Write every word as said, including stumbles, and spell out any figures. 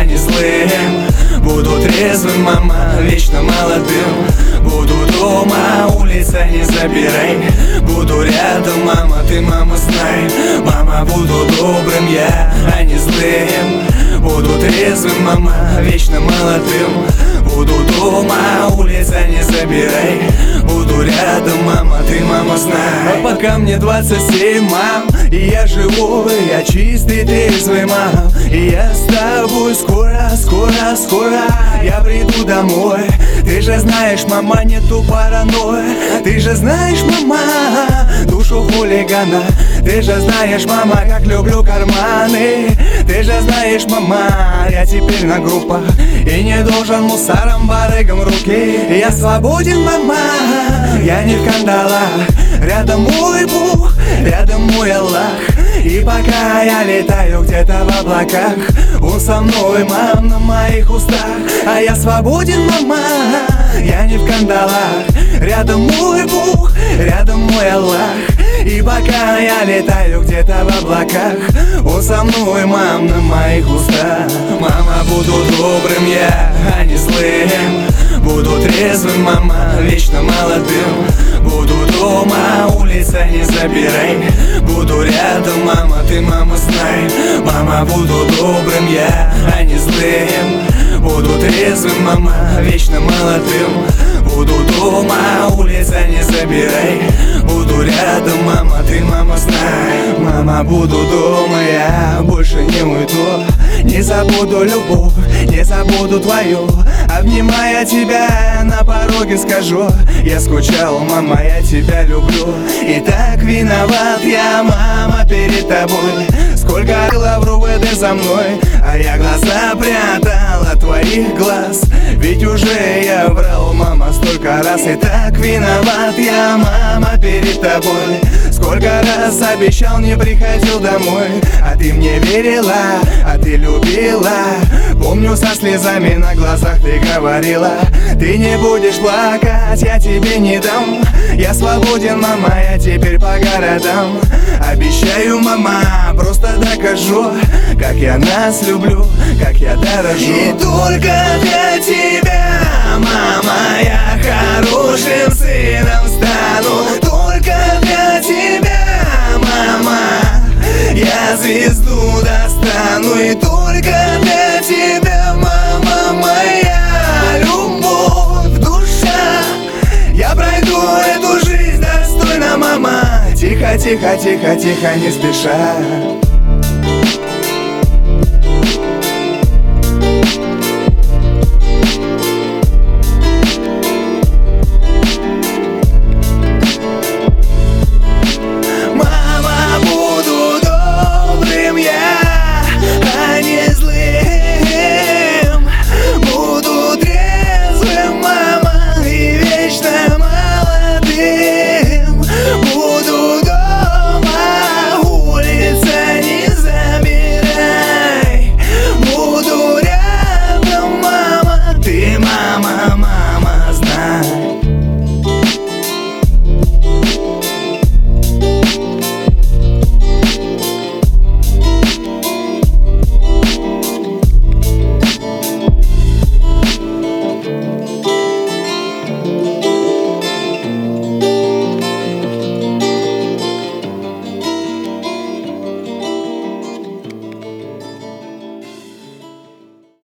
а не злым. Буду трезвым, мама, вечно молодым. Буду дома, улица не забирай. Буду рядом, мама, ты, мама, знай. Мама, буду добрым я, а не злым. Буду трезвым, мама, вечно молодым. Буду дома, улица не забирай. Буду рядом, мама, ты, мама, знай. А пока мне двадцать семь, мам, и я живой, я чистый, трезвый, мам. И я с тобой скоро, скоро, скоро я приду домой. Ты же знаешь, мама, нету паранойи. Ты же знаешь, мама, душу хулигана. Ты же знаешь, мама, как люблю карманы. Ты же знаешь, мама, я теперь на группах и не должен мусором, барыгам руки. Я свободен, мама, я не в кандалах. Рядом мой Бог, рядом мой Аллах. И пока я летаю где-то в облаках, он со мной, мам, на моих устах. А я свободен, мама, я не в кандалах. Рядом мой Бог, рядом мой Аллах. И пока я летаю где-то в облаках, он со мной, мам, на моих устах. Мама, буду добрым я, а не злым. Буду трезвым, мама, вечно молодым. Буду дома, улица не забирай. Буду рядом, мама, ты, мама, знай. Мама, буду добрым я, а не злым. Буду трезвым, мама, вечно молодым. Буду дома, улица не забирай. Буду рядом, мама, ты, мама, знай. Мама, буду дома, я больше не уйду. Не забуду любовь, не забуду твою. Обнимая тебя, на пороге скажу: я скучал, мама, я тебя люблю. И так виноват я, мама, перед тобой. Сколько было в РУВД за мной, а я глаза прятал от твоих глаз. Ведь уже я врал, мама, столько раз. И так виноват я, мама, перед тобой. Сколько раз обещал, не приходил домой, а ты мне верила, а ты любила. Помню, со слезами на глазах ты говорила: ты не будешь плакать, я тебе не дам. Я свободен, мама, я теперь по городам. Обещаю, мама, просто докажу, как я нас люблю, как я дорожу. И только для тебя, мама, я хорошим сыном стану. Только для тебя, мама, я звезду достану. И только для тебя, мама, моя любовь, душа. Я пройду эту жизнь достойно, мама. Тихо, тихо, тихо, тихо, не спеша.